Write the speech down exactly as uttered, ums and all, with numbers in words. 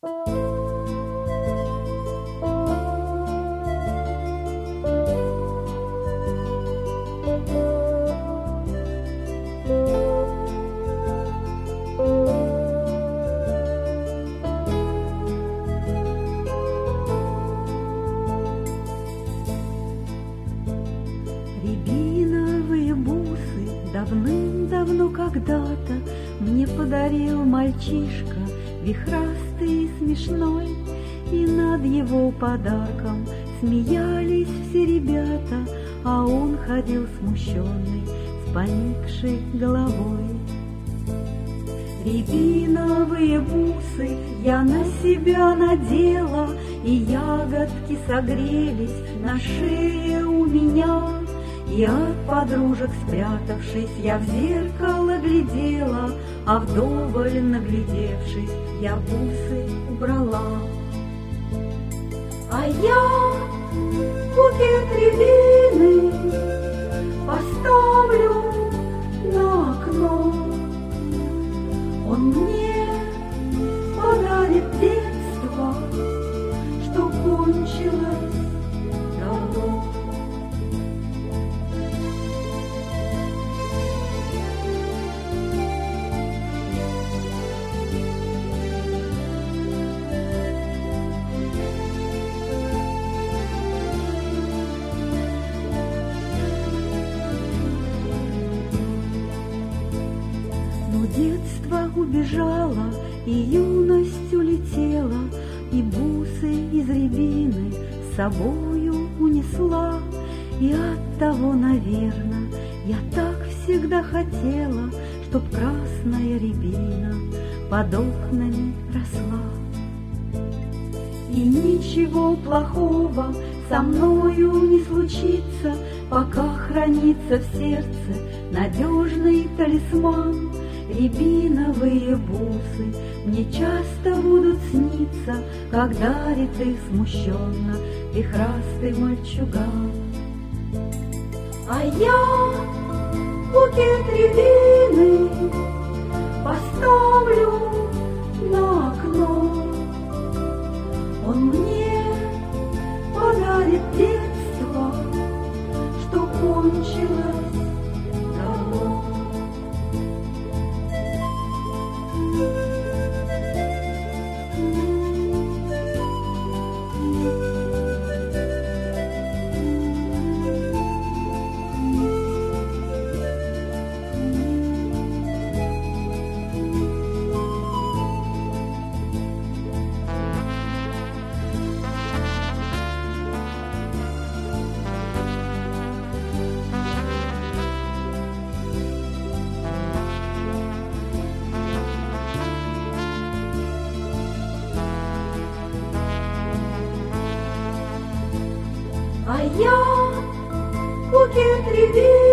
Рябиновые бусы давным-давно когда-то мне подарил мальчишка, вихрастый и смешной, и над его подарком смеялись все ребята, а он ходил смущенный, с поникшей головой. Рябиновые бусы я на себя надела, и ягодки согрелись на шее у меня. И от подружек спрятавшись, я в зеркало глядела, а вдоволь наглядевшись, я бусы убрала. А я букет рябины поставлю на окно. Он мне подарит детство, что кончилось давно. Детство убежало, и юность улетела, и бусы из рябины с собою унесла. И оттого, наверно, я так всегда хотела, чтоб красная рябина под окнами росла. И ничего плохого со мною не случится, пока хранится в сердце надежный талисман. Рябиновые бусы мне часто будут сниться, как дарит их смущенно вихрастый мальчуган. А я букет рябины поставлю на окно. Он мне подарит детство, что кончилось давно. А я букет рябины